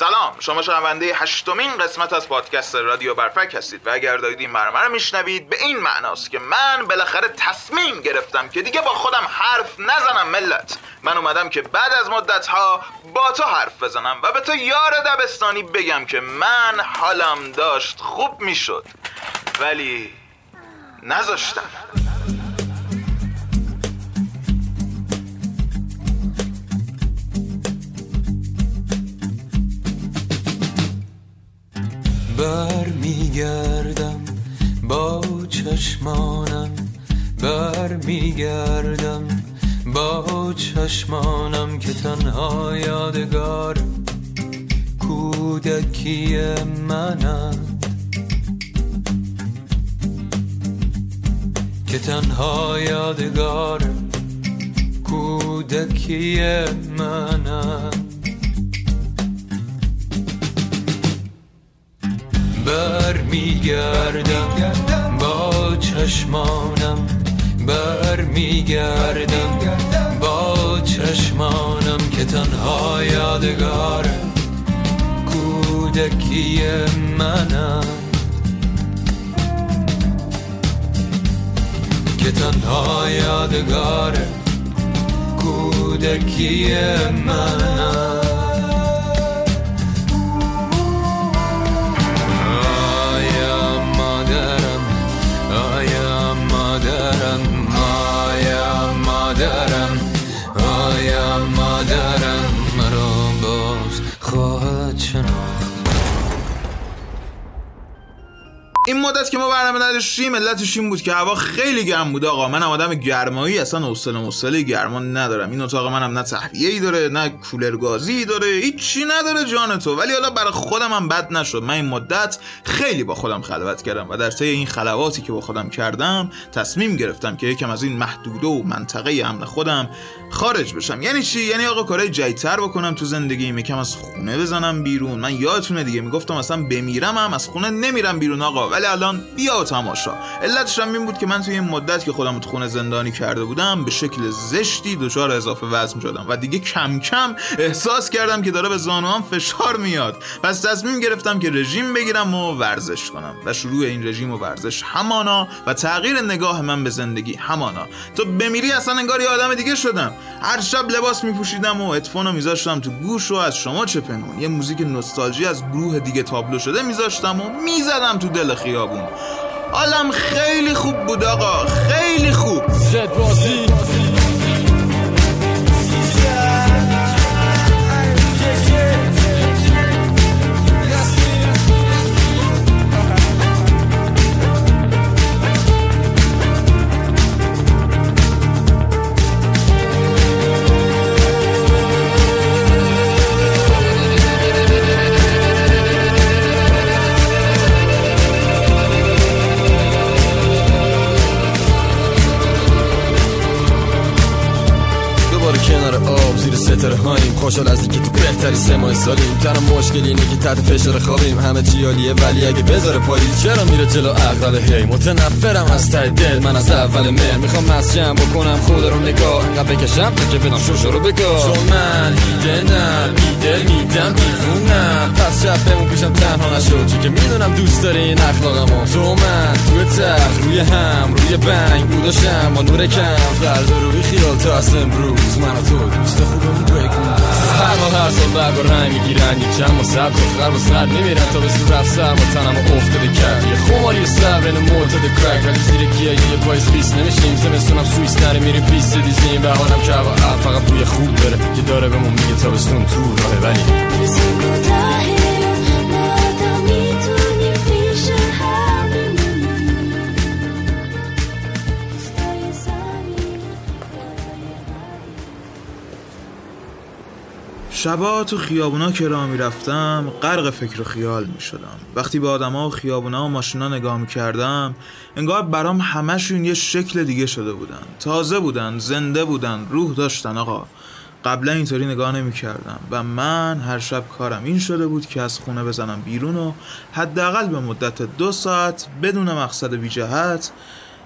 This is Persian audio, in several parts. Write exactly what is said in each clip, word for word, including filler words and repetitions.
سلام، شما شنونده هشتمین قسمت از پادکست رادیو برفک هستید و اگر دارید این برنامه رو میشنوید به این معناست که من بالاخره تصمیم گرفتم که دیگه با خودم حرف نزنم. ملت، من اومدم که بعد از مدت‌ها با تو حرف بزنم و به تو یار دبستانی بگم که من حالم داشت خوب میشد ولی نذاشتم. بر میگردم با چشمانم، بر میگردم با چشمانم که تنها یادگار کودکی منند، که تنها یادگار کودکی منند. بر میگردم با چشمانم، بر میگردم با چشمانم که تنها یادگار کودکی منم، که تنها یادگار کودکی منم. مادرم، آیا مادرم مرا باز خواهد شناخت؟ این مدت که ما برنامه نداشتیم علتش این بود که هوا خیلی گرم بود. آقا من آدم گرمایی، اصلا حوصله مسئله گرما ندارم. این اتاق منم نه تهویه‌ای داره نه کولر گازی داره، هیچی نداره جان تو. ولی حالا برای خودم هم بد نشد. من این مدت خیلی با خودم خلوت کردم و در طی این خلواتی که با خودم کردم تصمیم گرفتم که یکم از این محدوده و منطقه امن خودم خارج بشم. یعنی چی؟ یعنی آقا کارهای جدیدتر بکنم تو زندگیم، یکم از خونه بزنم بیرون. من یادتونه دیگه میگفتم اصلا بمیرم هم از خونه نمیرم بیرون آقا، ولی الان بیا و تماشا. علتش هم این بود که من توی این مدت که خودم تو خونه زندانی کرده بودم به شکل زشتی دچار اضافه وزن شدم و دیگه کم کم احساس کردم که داره به زانوام فشار میاد. پس تصمیم گرفتم که رژیم بگیرم و ورزش کنم و شروع این رژیم و ورزش همانا و تغییر نگاه من به زندگی همانا. تو بمیری اصلا انگار یه آدم دیگه شدم. هر شب لباس میپوشیدم و هدفونو میذاشتم تو گوش و از شما چه پنهون یه موزیک نوستالژی از گروه دیگه تابلو شده میذاشتم و میزدم تو دل خیابون. حالم خیلی خوب بود آقا، خیلی خوب. زد بازی ستاره هاییم، خوشحال از اینکه تو بهتری سه ماه سالیم. تنها مشکل اینه که تحت فشار خوابیم، همه چی عالیه ولی اگه بذاره پاییز چرا میره جلو عقل؟ هی متنفرم از ته دل، من از اول مهر میخوام مسجم بکنم خود رو نگاه، انقدر بکشم تا که بدم شوشو رو بگاه. چون من ایده نه بیدل میدم بیرونم، پس شب بمون پیشم تنها نشد چون که میدونم دوست داری این اخلاقمو. تو من توی تخت روی هم روی بنگ بوداشم با نور کم، فردا رو بی خیال تا اصل امروز من و تو دوست خوبم بگو. هر ما هر سال برگ و رنگ میگیرن، یک چند ما سبز و خرب و سرد میمیرن تا به سور رفت سر ما تنم و افتاده کرد یه خماری سر این معتاد کرک، ولی زیر گیه یه پایز بیست نمیشیم. زمستونم سویس نره میریم پیست دیزیم، بهارم که هوا فقط بوی خوب داره که داره بهمون میگه تابستون تو راهه. ولی شبا تو خیابونا که راه میرفتم غرق فکر و خیال میشدم. وقتی به آدما و خیابونا و ماشینا نگاه میکردم انگار برام همشون یه شکل دیگه شده بودن، تازه بودن، زنده بودن، روح داشتن. آقا قبلا اینطوری نگاه نمی کردم و من هر شب کارم این شده بود که از خونه بزنم بیرون و حداقل به مدت دو ساعت بدون مقصد بی جهت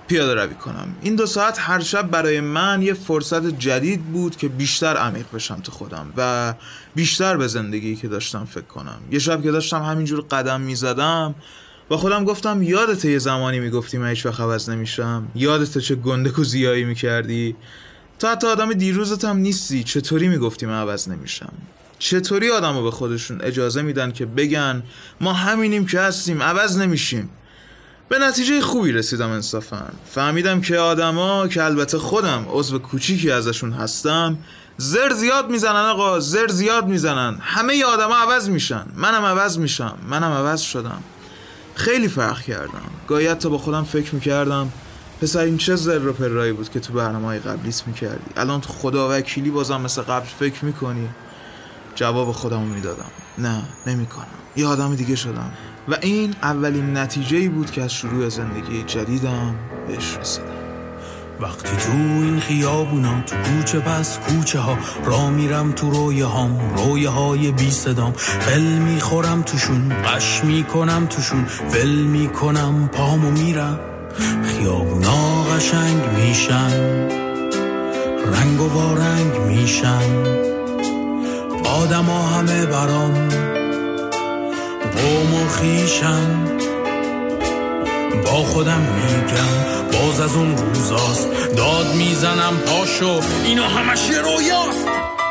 پیاده روی کنم. این دو ساعت هر شب برای من یه فرصت جدید بود که بیشتر عمیق بشم تو خودم و بیشتر به زندگی که داشتم فکر کنم. یه شب که داشتم همینجور قدم میزدم با خودم گفتم یادته یه زمانی میگفتی من هیچ وقت عوض نمیشم؟ یادته چه گنده و زیایی میکردی؟ تا حتی آدم دیروزت هم نیستی، چطوری میگفتی من عوض نمیشم؟ چطوری آدمو به خودشون اجازه میدن که بگن ما همینیم که هستیم، عوض نمیشیم؟ به نتیجه خوبی رسیدم انصافا. فهمیدم که آدما که البته خودم عضو کوچیکی ازشون هستم زر زیاد میزنن. آقا زر زیاد میزنن. همه ی آدما عوض میشن، منم عوض میشم، منم عوض شدم. خیلی فرق کردم. گاهی حتی با خودم فکر میکردم پسر این چه زر و پرایی بود که تو برنامه‌های قبلیت میکردی، الان تو خدا وکیلی بازم مثل قبل فکر میکنی؟ جواب خودمو میدادم نه نمیکنم، یه آدم دیگه شدم. و این اولین نتیجه‌ای بود که از شروع زندگی جدیدم بهش رسیدم. وقتی تو این خیابونا، تو کوچه پس کوچه ها، را میرم تو رویه هام، رویه های بی صدام، ول میخورم توشون، قش میکنم توشون، ول میکنم پامو میرم. خیابونا قشنگ میشن، رنگ و وارنگ میشن، آدم ها همه برام قوم و خیشن. با خودم میگم باز از اون روزاست، داد میزنم پاشو اینا همش یه رویاست.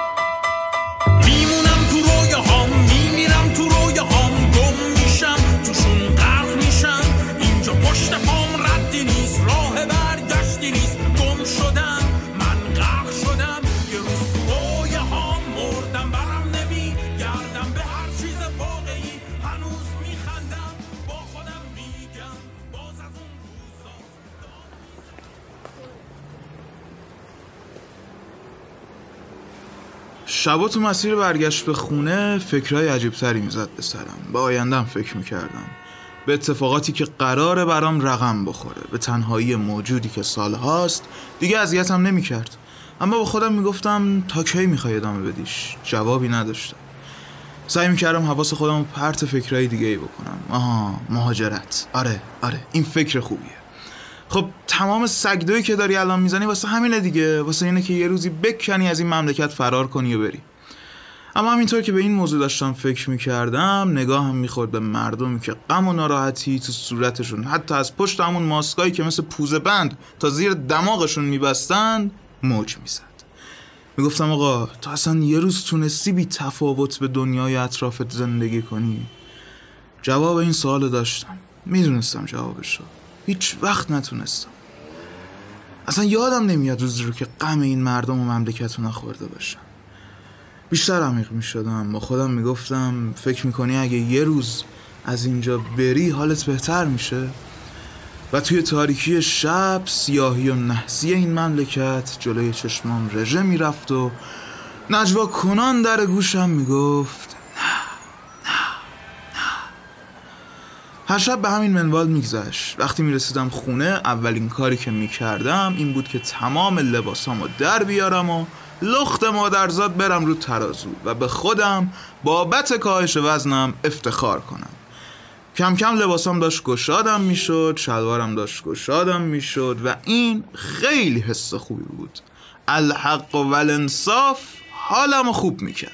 میمونم تو رویه هام، میمیرم تو رویه هام، گم میشم توشون، غرق میشم. اینجا پشت پام ردی نیست، راه برگشتی نیست. گم شدم من، غرق شدم. یه روز تو رویه هام مردم، برم نمیگردم به هر چیز واقعی. هنوز میخندم با خودم میگم باز از اون روزاست. شبا تو مسیر برگشت به خونه فکرهای عجیبتری میزد به سرم. به آیندم فکر میکردم، به اتفاقاتی که قراره برام رقم بخوره، به تنهایی موجودی که سالهاست دیگه اذیتم نمیکرد. اما با خودم میگفتم تا کی میخوای ادامه بدیش؟ جوابی نداشتم. سعی میکردم حواس خودم رو پرت فکرهای دیگه ای بکنم. آها مهاجرت، آره آره این فکر خوبیه. خب تمام سگدویی که داری الان میزنی واسه همینه دیگه، واسه اینه که یه روزی بکنی از این مملکت فرار کنی و بری. اما همینطور که به این موضوع داشتم فکر میکردم نگاهم میخورد به مردمی که غم و ناراحتی تو صورتشون حتی از پشت همون ماسکایی که مثل پوزه بند تا زیر دماغشون میبستن موج میزد. میگفتم آقا تو اصلا یه روز تونستی بی تفاوت به دنیای اطرافت زندگی کنی؟ جواب این سوالو داشتم، میدونستم جوابشو، هیچ وقت نتونستم. اصلا یادم نمیاد روزی رو که غم این مردم و مملکت رو نخورده باشم. بیشتر عمیق میشدم، با خودم میگفتم فکر میکنی اگه یه روز از اینجا بری حالت بهتر میشه؟ و توی تاریکی شب سیاهی و نحسی این مملکت جلوی چشمام رژه میرفت و نجوا کنان در گوشم میگفت نه نه نه. هر شب به همین منوال میگذشت. وقتی میرسیدم خونه اولین کاری که میکردم این بود که تمام لباسامو در بیارم و لخت مادرزاد برم رو ترازو و به خودم بابت کاهش وزنم افتخار کنم. کم کم لباسام داشت گشادم میشد، شلوارم داشت گشادم میشد و این خیلی حس خوبی بود. الحق و الانصاف حالمو خوب میکرد.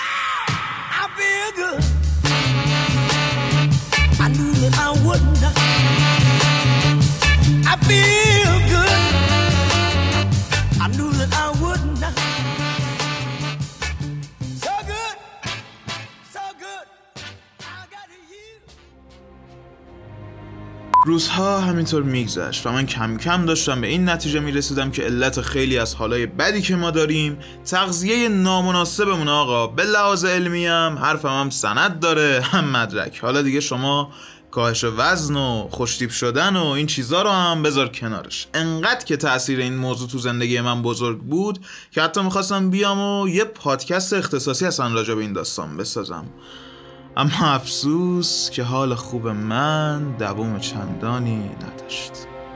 روزها همینطور میگذشت و من کم کم داشتم به این نتیجه میرسیدم که علت خیلی از حالای بدی که ما داریم تغذیه نامناسبمون. آقا به لحاظ علمی هم حرفم هم سند داره هم مدرک. حالا دیگه شما کاهش وزن و خوشتیپ شدن و این چیزا رو هم بذار کنارش. انقدر که تأثیر این موضوع تو زندگی من بزرگ بود که حتی میخواستم بیام و یه پادکست اختصاصی اصلا راجع به این داستان بسازم. اما افسوس که حال خوب من دوام چندانی نداشت.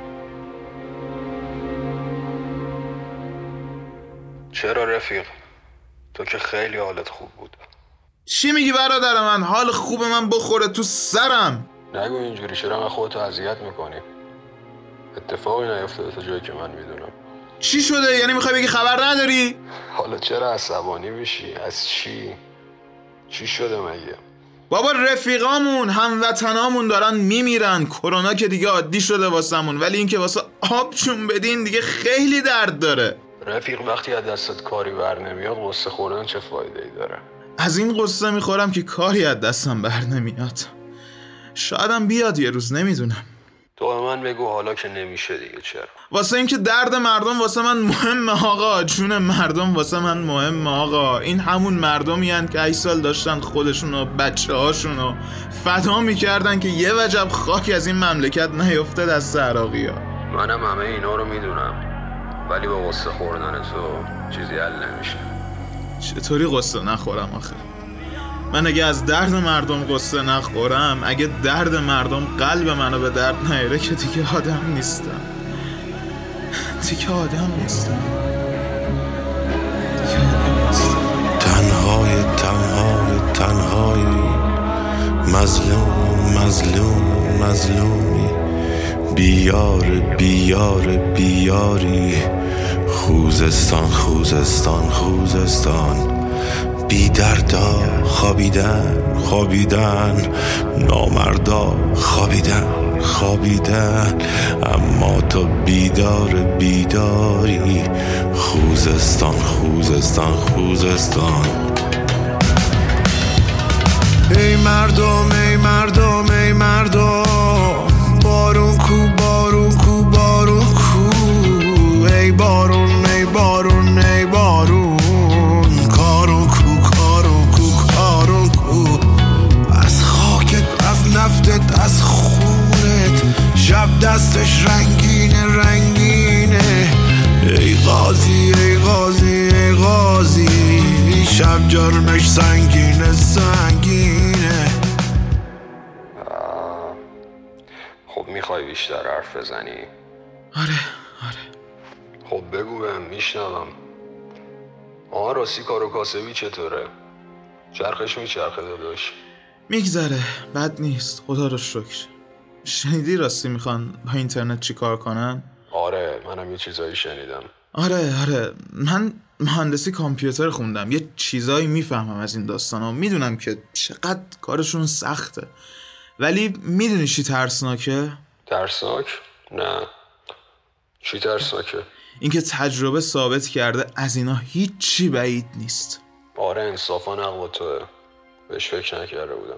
چرا رفیق؟ تو که خیلی حالت خوب بود. چی میگی برادر من؟ حال خوب من بخوره تو سرم. نگو اینجوری، چرا من خودتو اذیت میکنی؟ اتفاقی نیفتاده تا جایی که من میدونم. چی شده؟ یعنی میخوای بگی خبر نداری؟ حالا چرا عصبانی میشی؟ از چی؟ چی شده مگه؟ بابا رفیقامون هموطنامون دارن میمیرن. کرونا که دیگه عادی شده واسمون، ولی این که واسه آبشون بدین دیگه خیلی درد داره. رفیق وقتی از دستت کاری بر نمیاد قصه خوردن چه فایده ای داره؟ از این قصه میخورم که کاری از دستم بر نمیاد. شایدم بیاد یه روز، نمیدونم. تو به من بگو حالا که نمیشه دیگه چرا؟ واسه این که درد مردم واسه من مهمه آقا. جون مردم واسه من مهمه آقا. این همون مردمی هن که هشت سال داشتن خودشون و بچه هاشون رو فدا میکردن که یه وجب خاک از این مملکت نیفته دست عراقی ها. منم همه اینا رو میدونم، ولی با قصه خوردن تو چیزی حل نمیشه. چطوری قصه نخورم آخه؟ من اگه از درد مردم قصه نخورم، اگه درد مردم قلب منو به درد نیاره که دیگه آدم نیستم. دیگه آدم نیستم. دیگه آدم نیستم. تنهای تنهای تنهایی، مظلوم مظلوم مظلومی، بیار بیار بیاری، خوزستان خوزستان خوزستان، بی دردا خوابیدن خوابیدن، نامردا خوابیدن خوابیدن، اما تو بیدار بیداری، خوزستان خوزستان خوزستان. ای مردم ای مردم ای مردم، بارون کو بارون کو بارون کو، ای بارون ای بارون ای بارون، کارون کو کارون کو کارون کو، از خاکت از نفتت از خونت، شب دستش رنگینه رنگینه، ای غازی ای غازی ای غازی، شب جرمش سنگینه سنگینه. خب میخوای بیشتر حرف بزنی؟ آره آره. خب بگو بهم میشنوم. آها راستی کار و کاسبی چطوره؟ چرخش میچرخه داداش؟ میگذره، بد نیست خدا رو شکر. شنیدی راستی میخوان با اینترنت چی کار کنن؟ آره منم یه چیزایی شنیدم. آره آره، من مهندسی کامپیوتر خوندم، یه چیزایی میفهمم از این داستانا. میدونم که چقدر کارشون سخته، ولی میدونی چی ترسناکه؟ ترسناک؟ نه چی ترسناکه؟ اینکه تجربه ثابت کرده از اینا هیچی بعید نیست. آره انصافا حق با توه، بهش فکر نکرده بودم.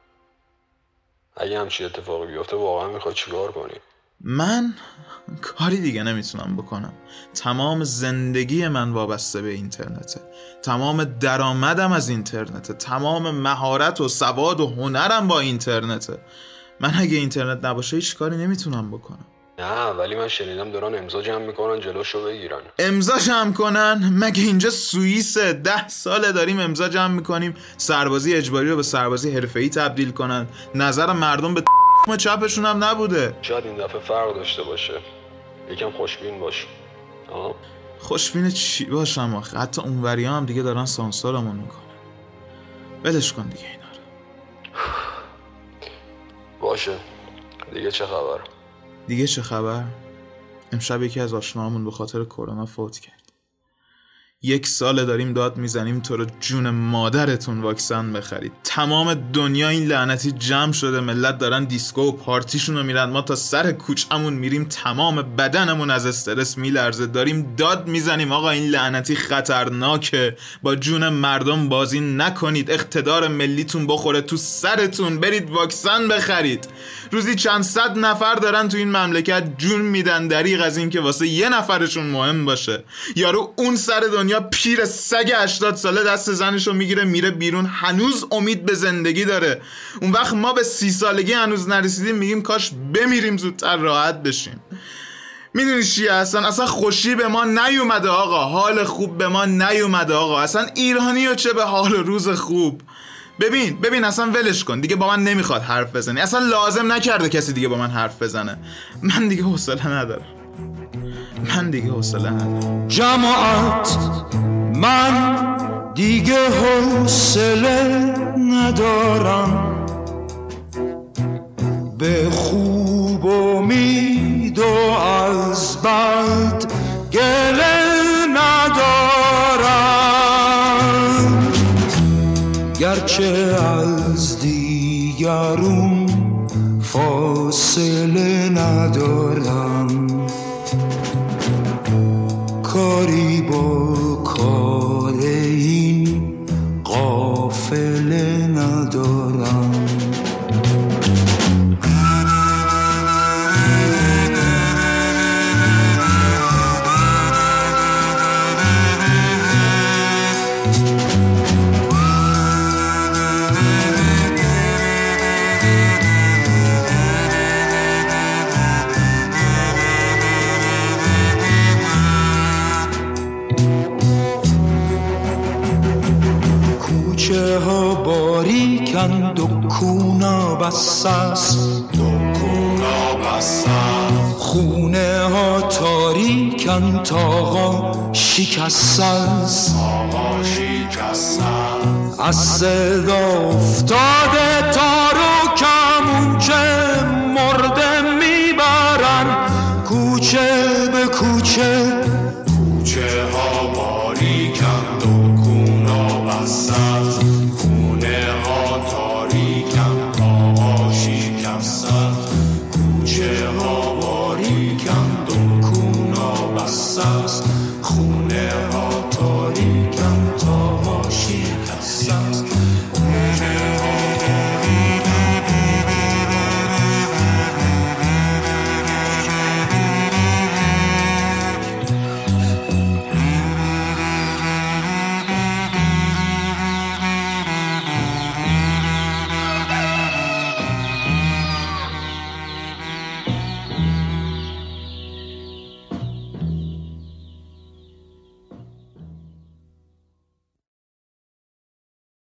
اگه همچی اتفاقی بیفته واقعا میخواد چیکار کنی؟ من کاری دیگه نمیتونم بکنم. تمام زندگی من وابسته به اینترنته، تمام درآمدم از اینترنته، تمام مهارت و سواد و هنرم با اینترنته. من اگه اینترنت نباشه هیچ کاری نمیتونم بکنم. نه ولی من شنیدم دارن امضا جمع میکنن جلوشو بگیرن. امضا جمع کنن؟ مگه اینجا سوئیسه؟ ده ساله داریم امضا جمع میکنیم سربازی اجباری رو به سربازی حرفه‌ای تبدیل کنن. نظر مردم به چپشون هم نبوده. شاید این دفعه فرق داشته باشه، یکم خوشبین باش. آه. خوشبین چی باشم آخه؟ حتی اونوری هم دیگه دارن سانسورمون میکنن. ولش کن دیگه اینا رو. باشه دیگه چه خبر؟ دیگه چه خبر؟ امشب یکی از آشناهامون به خاطر کرونا فوت کرد. یک ساله داریم داد میزنیم تو رو جون مادرتون واکسن بخرید. تمام دنیا این لعنتی جمع شده، ملت دارن دیسکو و پارتیشون رو میرن، ما تا سر کوچمون میریم تمام بدنمون از استرس میلرزه. داریم داد میزنیم آقا این لعنتی خطرناکه، با جون مردم بازی نکنید، اقتدار ملیتون بخوره تو سرتون، برید واکسن بخرید. روزی چند صد نفر دارن تو این مملکت جون میدن دریغ از این که واسه یه نفرشون مهم باشه. یارو اون سر دنیا پیر سگ هشتاد ساله دست زنشو میگیره میره بیرون، هنوز امید به زندگی داره. اون وقت ما به سی سالگی هنوز نرسیدیم میگیم کاش بمیریم زودتر راحت بشیم. میدونی چیه اصلا؟ اصلا خوشی به ما نیومده آقا، حال خوب به ما نیومده آقا. اصلا ایرانی و چه به حال و روز خوب. ببین ببین اصلا ولش کن دیگه، با من نمیخواد حرف بزنی، اصلا لازم نکرده کسی دیگه با من حرف بزنه. من دیگه حوصله ندارم، من دیگه حوصله ندارم. جماعت من دیگه حوصله ندارم، به خوب امید و که از دیگرون فاصله ندارم، کاری با کار این قافله ندارم. کوچه ها باریکند و کونا بسست، خونه ها تاریکند تاقا شکست است، از صدا افتاده